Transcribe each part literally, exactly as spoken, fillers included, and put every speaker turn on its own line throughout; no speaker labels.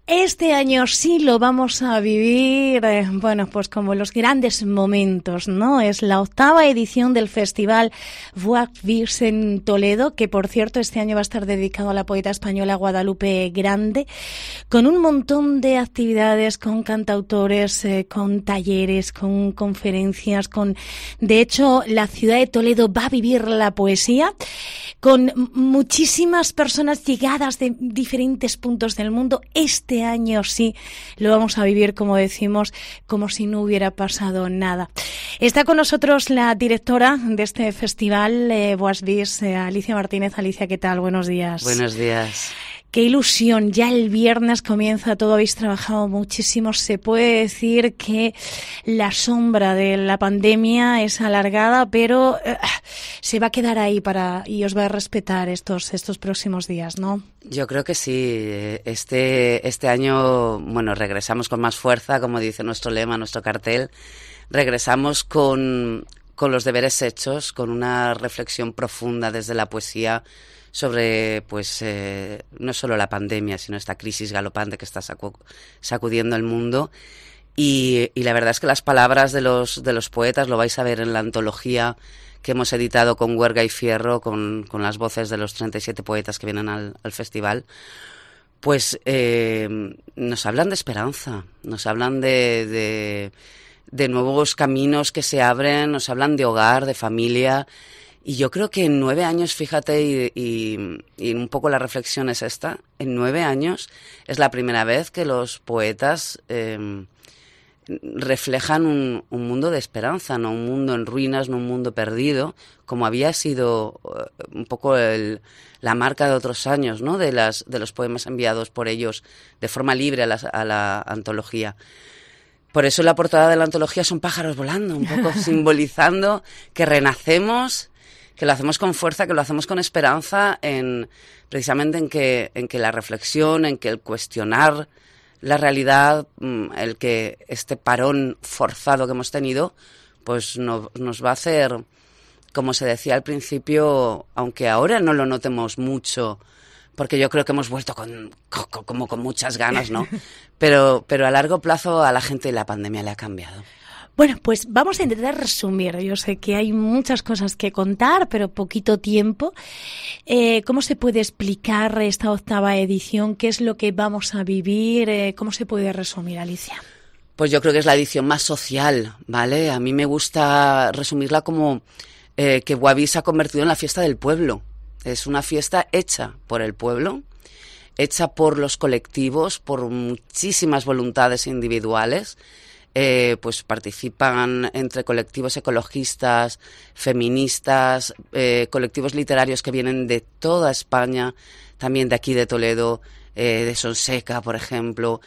Este año sí lo vamos a vivir, eh, bueno, pues como los grandes momentos, ¿no? Es la octava edición del Festival Voix Vives en Toledo, que por cierto este año va a estar dedicado a la poeta española Guadalupe Grande, con un montón de actividades, con cantautores, eh, con talleres, con conferencias, con... De hecho, la ciudad de Toledo va a vivir la poesía, con muchísimas personas llegadas de diferentes puntos del mundo. Este año sí lo vamos a vivir, como decimos, como si no hubiera pasado nada. Está con nosotros la directora de este festival, eh, Voix Vives, eh, Alicia Martínez. Alicia, ¿qué tal? Buenos días.
Buenos días.
Qué ilusión, ya el viernes comienza todo, habéis trabajado muchísimo. Se puede decir que la sombra de la pandemia es alargada, pero eh, se va a quedar ahí para y os va a respetar estos estos próximos días, ¿no?
Yo creo que sí. Este, este año, bueno, regresamos con más fuerza, como dice nuestro lema, nuestro cartel. Regresamos con, con los deberes hechos, con una reflexión profunda desde la poesía sobre, pues, eh, no solo la pandemia, sino esta crisis galopante que está sacu- sacudiendo el mundo. Y, y la verdad es que las palabras de los, de los poetas, lo vais a ver en la antología que hemos editado con Huerga y Fierro, con, con las voces de los treinta y siete poetas que vienen al, al festival, pues eh, nos hablan de esperanza, nos hablan de, de, de nuevos caminos que se abren, nos hablan de hogar, de familia. Y yo creo que en nueve años, fíjate, y, y, y un poco la reflexión es esta, en nueve años es la primera vez que los poetas eh, reflejan un, un mundo de esperanza, no un mundo en ruinas, no un mundo perdido, como había sido uh, un poco el, la marca de otros años, ¿no? De, las, de los poemas enviados por ellos de forma libre a la, a la antología. Por eso la portada de la antología son pájaros volando, un poco simbolizando que renacemos, que lo hacemos con fuerza, que lo hacemos con esperanza, en precisamente en que, en que la reflexión, en que el cuestionar la realidad, el que este parón forzado que hemos tenido, pues no, nos va a hacer, como se decía al principio, aunque ahora no lo notemos mucho, porque yo creo que hemos vuelto con, con, como con muchas ganas, ¿no? Pero, pero a largo plazo a la gente la pandemia le ha cambiado.
Bueno, pues vamos a intentar resumir. Yo sé que hay muchas cosas que contar, pero poquito tiempo. Eh, ¿Cómo se puede explicar esta octava edición? ¿Qué es lo que vamos a vivir? Eh, ¿Cómo se puede resumir, Alicia?
Pues yo creo que es la edición más social, ¿vale? A mí me gusta resumirla como eh, que Voix Vives se ha convertido en la fiesta del pueblo. Es una fiesta hecha por el pueblo, hecha por los colectivos, por muchísimas voluntades individuales. Eh, pues participan entre colectivos ecologistas, feministas, eh, colectivos literarios que vienen de toda España, también de aquí de Toledo, eh, de Sonseca, por ejemplo,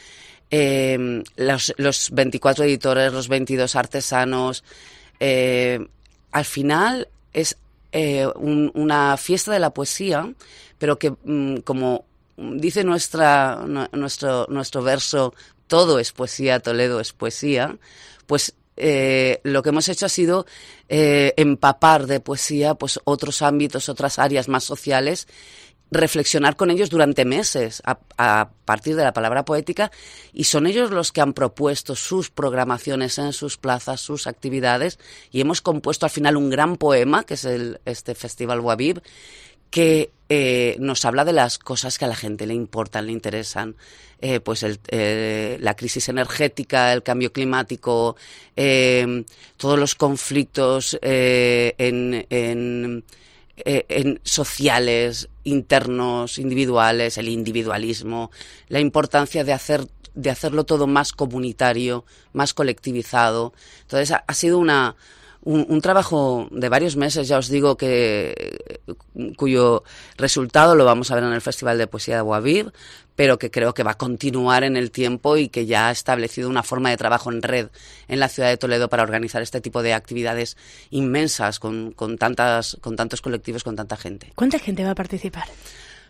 eh, los, los veinticuatro editores, los veintidós artesanos. Eh, al final es eh, un, una fiesta de la poesía, pero que mm, como dice nuestra, no, nuestro, nuestro verso, todo es poesía, Toledo es poesía, pues eh, lo que hemos hecho ha sido eh, empapar de poesía pues otros ámbitos, otras áreas más sociales, reflexionar con ellos durante meses a, a partir de la palabra poética, y son ellos los que han propuesto sus programaciones en sus plazas, sus actividades, y hemos compuesto al final un gran poema, que es el, este Festival Voix Vives, que eh, nos habla de las cosas que a la gente le importan, le interesan, eh, pues el, eh, la crisis energética, el cambio climático, eh, todos los conflictos eh, en, en, eh, en sociales, internos, individuales, el individualismo, la importancia de hacer de hacerlo todo más comunitario, más colectivizado. Entonces ha, ha sido una Un, un trabajo de varios meses, ya os digo, que cuyo resultado lo vamos a ver en el Festival de Poesía de Voix Vives, pero que creo que va a continuar en el tiempo y que ya ha establecido una forma de trabajo en red en la ciudad de Toledo para organizar este tipo de actividades inmensas con, con, tantas, con tantos colectivos, con tanta gente.
¿Cuánta gente va a participar?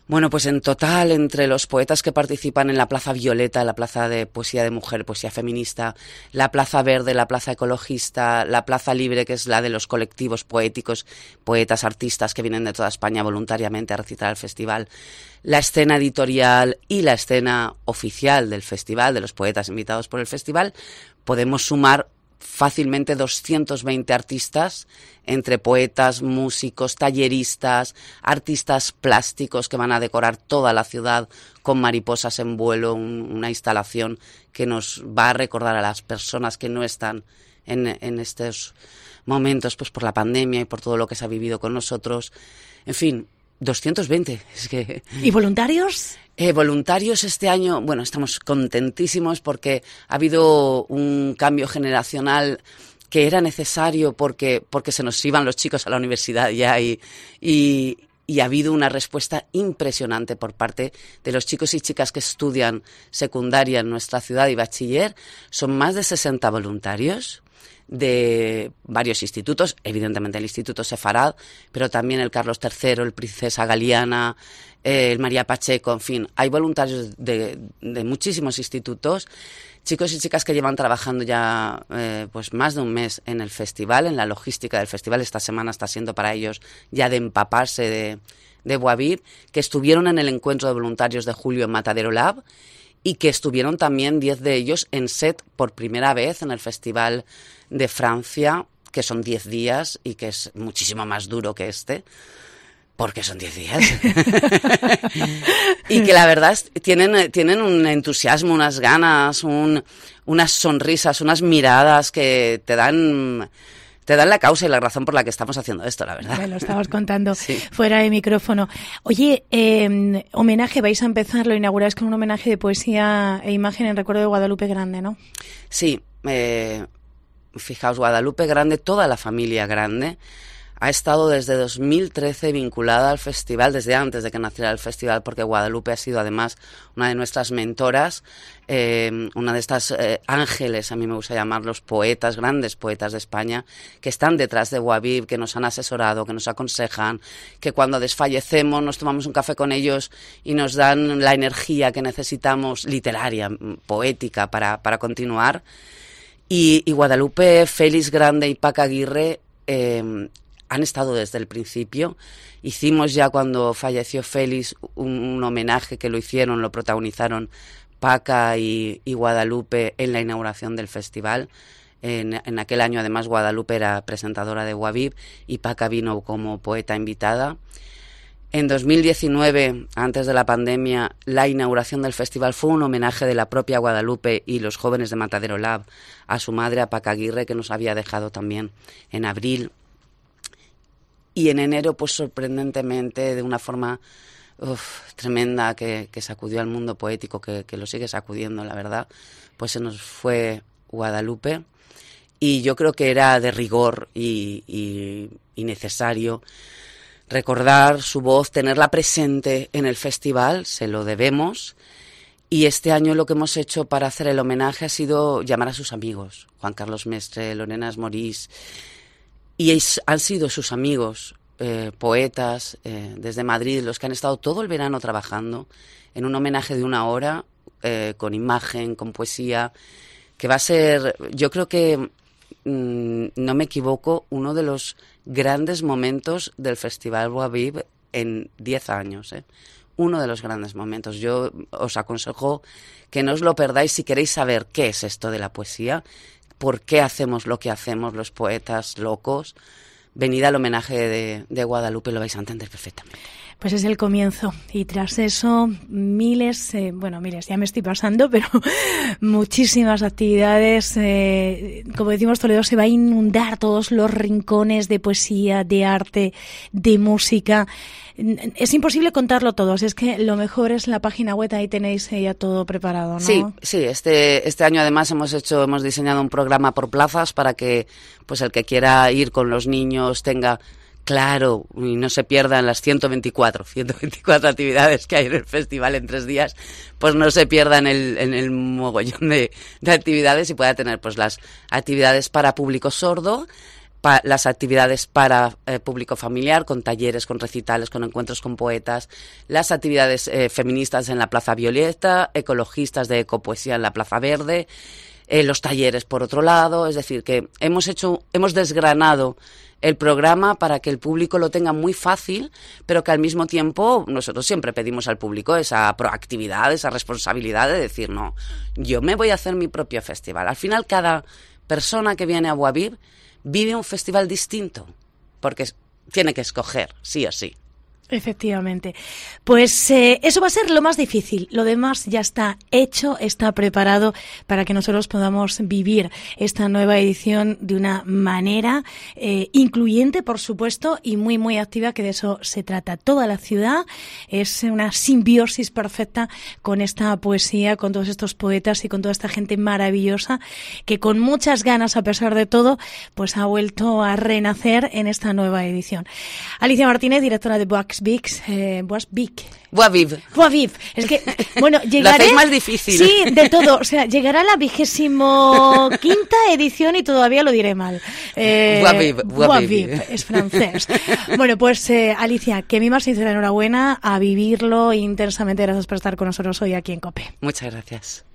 Bueno, pues en total, entre los poetas que participan en la Plaza Violeta, la Plaza de Poesía de Mujer, Poesía Feminista, la Plaza Verde, la Plaza Ecologista, la Plaza Libre, que es la de los colectivos poéticos, poetas, artistas que vienen de toda España voluntariamente a recitar al festival, la escena editorial y la escena oficial del festival, de los poetas invitados por el festival, podemos sumar fácilmente doscientos veinte artistas, entre poetas, músicos, talleristas, artistas plásticos que van a decorar toda la ciudad con mariposas en vuelo, un, una instalación que nos va a recordar a las personas que no están en, en estos momentos, pues por la pandemia y por todo lo que se ha vivido con nosotros. En fin, doscientos veinte. Es que...
¿Y voluntarios?
Eh, voluntarios este año, bueno, estamos contentísimos porque ha habido un cambio generacional que era necesario porque, porque se nos iban los chicos a la universidad ya y, y, y ha habido una respuesta impresionante por parte de los chicos y chicas que estudian secundaria en nuestra ciudad y bachiller. Son más de sesenta voluntarios de varios institutos, evidentemente el Instituto Sefarad, pero también el Carlos tercero, el Princesa Galiana, eh, el María Pacheco, en fin, hay voluntarios de, de muchísimos institutos, chicos y chicas que llevan trabajando ya eh, pues más de un mes en el festival, en la logística del festival. Esta semana está siendo para ellos ya de empaparse de, de Bois Vive, que estuvieron en el encuentro de voluntarios de julio en Matadero Lab, y que estuvieron también diez de ellos en set por primera vez en el Festival de Francia, que son diez días y que es muchísimo más duro que este, porque son diez días. Y que la verdad es, tienen, tienen un entusiasmo, unas ganas, un, unas sonrisas, unas miradas que te dan... Te dan la causa y la razón por la que estamos haciendo esto, la verdad.
Me lo estabas contando
sí.
fuera de micrófono. Oye, eh, homenaje, vais a empezar, lo inauguráis con un homenaje de poesía e imagen en recuerdo de Guadalupe Grande, ¿no?
Sí, eh, fijaos, Guadalupe Grande, toda la familia Grande, ha estado desde dos mil trece vinculada al festival, desde antes de que naciera el festival, porque Guadalupe ha sido además una de nuestras mentoras, eh, una de estas eh, ángeles, a mí me gusta llamarlos, poetas, grandes poetas de España, que están detrás de Bois Vive, que nos han asesorado, que nos aconsejan, que cuando desfallecemos nos tomamos un café con ellos y nos dan la energía que necesitamos, literaria, poética, para, para continuar. Y, y Guadalupe, Félix Grande y Paca Aguirre eh, han estado desde el principio. Hicimos ya cuando falleció Félix un, un homenaje que lo hicieron, lo protagonizaron Paca y, y Guadalupe en la inauguración del festival. En, en aquel año además Guadalupe era presentadora de Bois Vive y Paca vino como poeta invitada. En dos mil diecinueve, antes de la pandemia, la inauguración del festival fue un homenaje de la propia Guadalupe y los jóvenes de Matadero Lab a su madre, a Paca Aguirre, que nos había dejado también en abril. Y en enero, pues sorprendentemente, de una forma uf, tremenda que, que sacudió al mundo poético, que, que lo sigue sacudiendo, la verdad, pues se nos fue Guadalupe. Y yo creo que era de rigor y, y, y necesario recordar su voz, tenerla presente en el festival, se lo debemos. Y este año lo que hemos hecho para hacer el homenaje ha sido llamar a sus amigos, Juan Carlos Mestre, Lorena Esmorís, y es, han sido sus amigos, eh, poetas, eh, desde Madrid, los que han estado todo el verano trabajando en un homenaje de una hora, eh, con imagen, con poesía, que va a ser, yo creo que, mmm, no me equivoco, uno de los grandes momentos del Festival Bois Vive en diez años, ¿eh? Uno de los grandes momentos. Yo os aconsejo que no os lo perdáis si queréis saber qué es esto de la poesía, por qué hacemos lo que hacemos los poetas locos. Venid al homenaje de, de Guadalupe, lo vais a entender perfectamente.
Pues es el comienzo y tras eso miles, eh, bueno miles, ya me estoy pasando, pero muchísimas actividades, eh, como decimos, Toledo se va a inundar todos los rincones de poesía, de arte, de música. Es imposible contarlo todo, así es que lo mejor es la página web, ahí tenéis ya todo preparado, ¿no?
Sí, sí, este, este año además hemos hecho, hemos diseñado un programa por plazas para que pues el que quiera ir con los niños tenga claro y no se pierdan las ciento veinticuatro actividades que hay en el festival en tres días, pues no se pierdan el, en el mogollón de, de actividades y pueda tener pues las actividades para público sordo, pa, las actividades para eh, público familiar, con talleres, con recitales, con encuentros con poetas, las actividades eh, feministas en la Plaza Violeta, ecologistas de ecopoesía en la Plaza Verde, eh, los talleres por otro lado, es decir, que hemos hecho, hemos desgranado el programa para que el público lo tenga muy fácil, pero que al mismo tiempo nosotros siempre pedimos al público esa proactividad, esa responsabilidad de decir, no, yo me voy a hacer mi propio festival. Al final, cada persona que viene a Bois Vive vive un festival distinto, porque tiene que escoger, sí o sí.
Efectivamente. Pues eh, eso va a ser lo más difícil. Lo demás ya está hecho, está preparado para que nosotros podamos vivir esta nueva edición de una manera eh, incluyente, por supuesto, y muy, muy activa, que de eso se trata. Toda la ciudad es una simbiosis perfecta con esta poesía, con todos estos poetas y con toda esta gente maravillosa que con muchas ganas, a pesar de todo, pues ha vuelto a renacer en esta nueva edición. Alicia Martínez, directora de Bois Vix, eh, Bois Vive.
Bois Vive.
Bois Vive. Es que, bueno, llegaré...
Lo hacéis más difícil.
Sí, de todo. O sea, llegará la vigésimo quinta edición y todavía lo diré mal. Eh,
Bois Vive. Bois
Bois
Vive.
Vive. Es francés. Bueno, pues, eh, Alicia, que mi más sincera enhorabuena a vivirlo intensamente. Gracias por estar con nosotros hoy aquí en COPE.
Muchas gracias.